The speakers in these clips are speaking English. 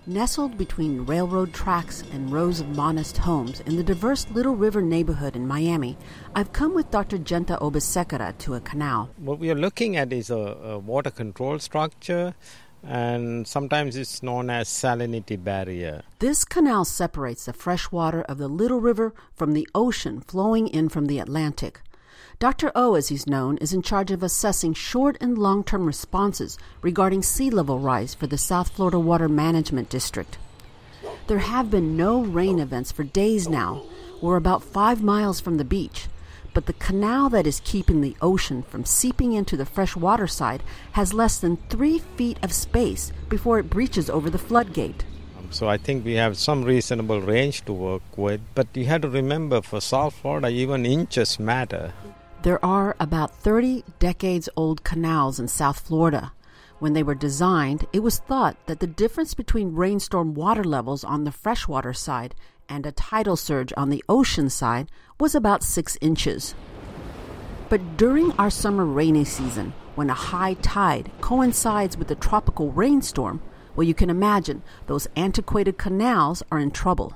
Nestled between railroad tracks and rows of modest homes in the diverse Little River neighborhood in Miami, I've come with Dr. Genta Obasekara to a canal. What we are looking at is a water control structure, and sometimes it's known as salinity barrier. This canal separates the fresh water of the Little River from the ocean flowing in from the Atlantic. Dr. O, as he's known, is in charge of assessing short and long-term responses regarding sea level rise for the South Florida Water Management District. There have been no rain events for days now. We're about 5 miles from the beach, but the canal that is keeping the ocean from seeping into the fresh water side has less than 3 feet of space before it breaches over the floodgate. So I think we have some reasonable range to work with, but you have to remember for South Florida, even inches matter. There are about 30 decades-old canals in South Florida. When they were designed, it was thought that the difference between rainstorm water levels on the freshwater side and a tidal surge on the ocean side was about 6 inches. But during our summer rainy season, when a high tide coincides with a tropical rainstorm, well, you can imagine those antiquated canals are in trouble.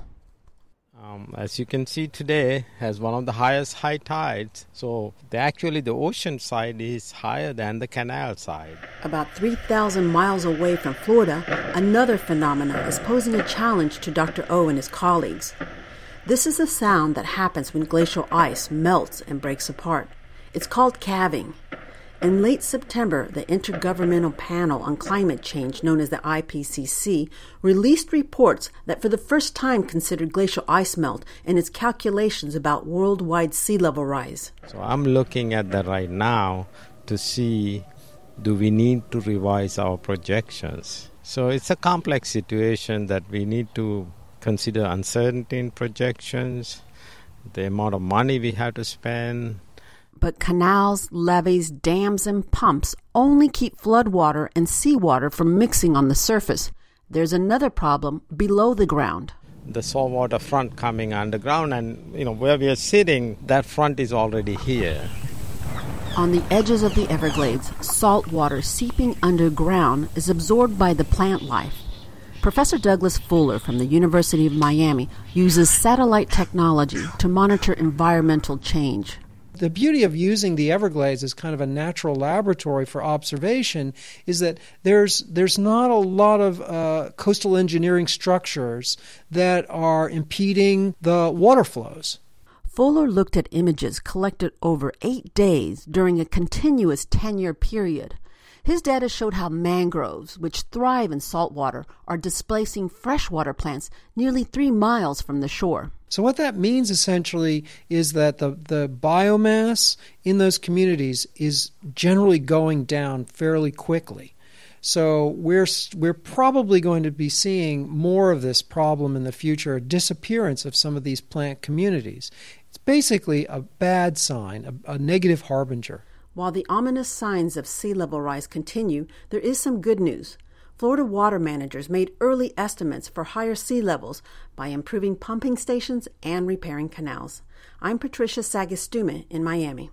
As you can see today, has one of the highest high tides. So the ocean side is higher than the canal side. About 3,000 miles away from Florida, another phenomenon is posing a challenge to Dr. O and his colleagues. This is the sound that happens when glacial ice melts and breaks apart. It's called calving. In late September, the Intergovernmental Panel on Climate Change, known as the IPCC, released reports that for the first time considered glacial ice melt in its calculations about worldwide sea level rise. So I'm looking at that right now to see, do we need to revise our projections? So it's a complex situation that we need to consider uncertainty in projections, the amount of money we have to spend. But canals, levees, dams, and pumps only keep floodwater and seawater from mixing on the surface. There's another problem below the ground. The saltwater front coming underground, and where we are sitting, that front is already here. On the edges of the Everglades, salt water seeping underground is absorbed by the plant life. Professor Douglas Fuller from the University of Miami uses satellite technology to monitor environmental change. The beauty of using the Everglades as kind of a natural laboratory for observation is that there's not a lot of coastal engineering structures that are impeding the water flows. Fuller looked at images collected over 8 days during a continuous 10-year period. His data showed how mangroves, which thrive in saltwater, are displacing freshwater plants nearly 3 miles from the shore. So what that means essentially is that the biomass in those communities is generally going down fairly quickly. So we're probably going to be seeing more of this problem in the future, a disappearance of some of these plant communities. It's basically a bad sign, a negative harbinger. While the ominous signs of sea level rise continue, there is some good news. Florida water managers made early estimates for higher sea levels by improving pumping stations and repairing canals. I'm Patricia Sagastume in Miami.